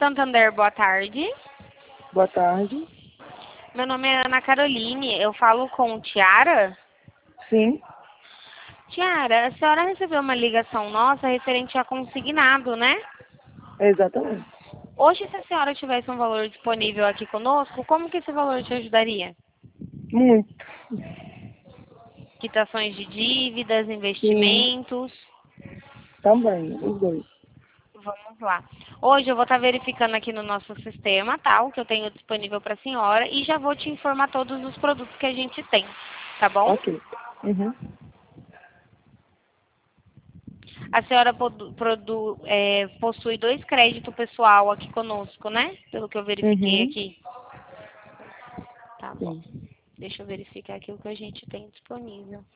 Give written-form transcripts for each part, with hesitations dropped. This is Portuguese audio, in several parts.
Santander, boa tarde. Boa tarde. Meu nome é Ana Caroline, eu falo com Tiara. Sim, Tiara, a senhora recebeu uma ligação nossa referente a consignado, né? exatamente. Hoje, se a senhora tivesse um valor disponível aqui conosco, como que esse valor te ajudaria? Muito. Quitações de dívidas, Sim, investimentos. também, os dois. Vamos lá. Hoje eu vou estar verificando aqui no nosso sistema, tá? O que eu tenho disponível para a senhora e já vou te informar todos os produtos que a gente tem, tá bom? Ok. Uhum. A senhora possui 2 créditos pessoal aqui conosco, né? Pelo que eu verifiquei Uhum. aqui. Tá bom. Sim. Deixa eu verificar aqui o que a gente tem disponível.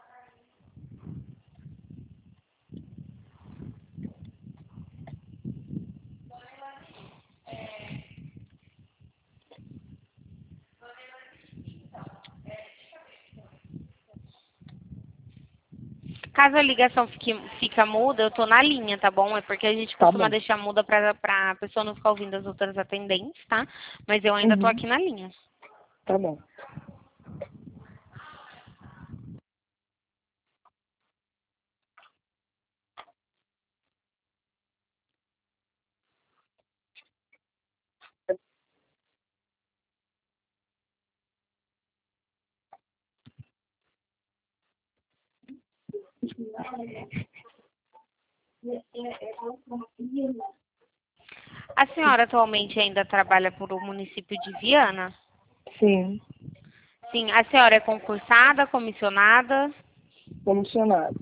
Caso a ligação fica muda, eu tô na linha, tá bom? É porque a gente Tá costuma bom. deixar muda pra pessoa não ficar ouvindo as outras atendentes, tá? Mas eu ainda tô Uhum. aqui na linha. Tá bom. A senhora atualmente ainda trabalha para o município de Viana? Sim, Sim. A senhora é concursada, comissionada? comissionado.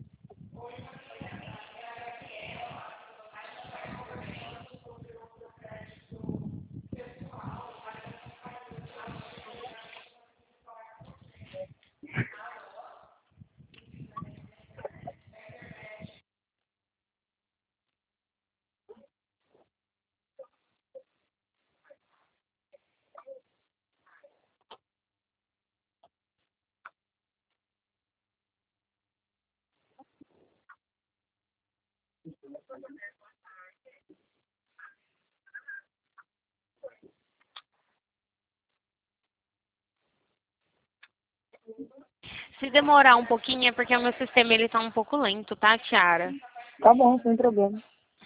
Se demorar um pouquinho é porque o meu sistema ele tá um pouco lento, tá, Tiara? Tá bom, sem problema.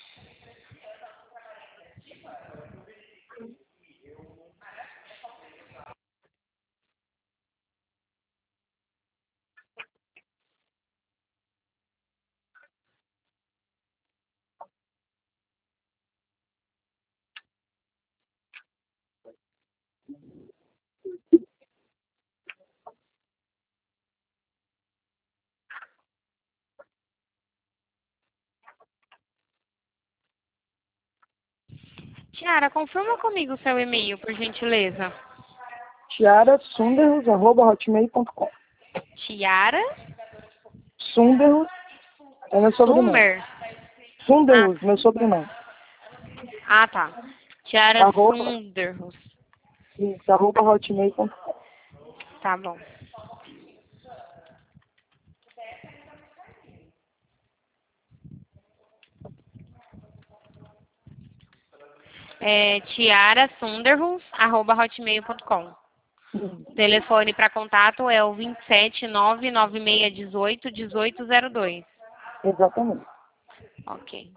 Tiara, confirma comigo o seu e-mail, por gentileza. tiarasunderus@hotmail.com. Tiara Sunderus é meu sobrenome. Sumer. Ah, Sunderus, meu sobrenome. tá. Tiara Arroba, Sunderhus. isso, @hotmail.com. Tá bom. É tiarasunderhus@hotmail.com. Telefone para contato é o 27996181802. Exatamente. Ok.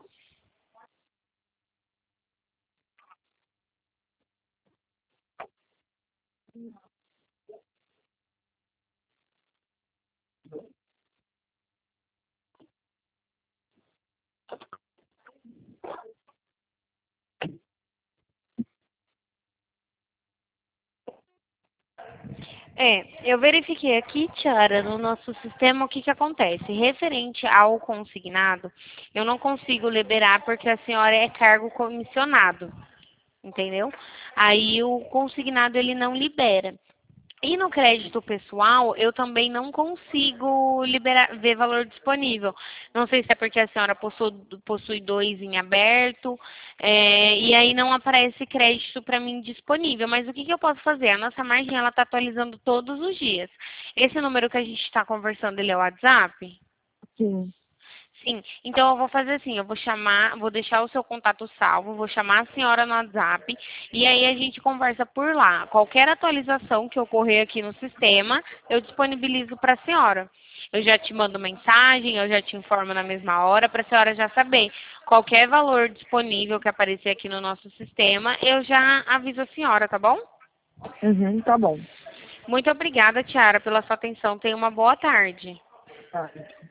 Eu verifiquei aqui, Tiara, no nosso sistema o que acontece. Referente ao consignado, eu não consigo liberar porque a senhora é cargo comissionado, entendeu? Aí o consignado ele não libera. E no crédito pessoal, eu também não consigo liberar, ver valor disponível. Não sei se é porque a senhora possui 2 em aberto, e aí não aparece crédito para mim disponível. Mas o que eu posso fazer? A nossa margem ela está atualizando todos os dias. Esse número que a gente está conversando, ele é o WhatsApp? Sim. Sim, então eu vou fazer assim, eu vou deixar o seu contato salvo, vou chamar a senhora no WhatsApp e aí a gente conversa por lá. Qualquer atualização que ocorrer aqui no sistema, eu disponibilizo para a senhora. Eu já te mando mensagem, eu já te informo na mesma hora para a senhora já saber. Qualquer valor disponível que aparecer aqui no nosso sistema, eu já aviso a senhora, tá bom? Uhum, tá bom. Muito obrigada, Tiara, pela sua atenção. Tenha uma boa tarde. Tá.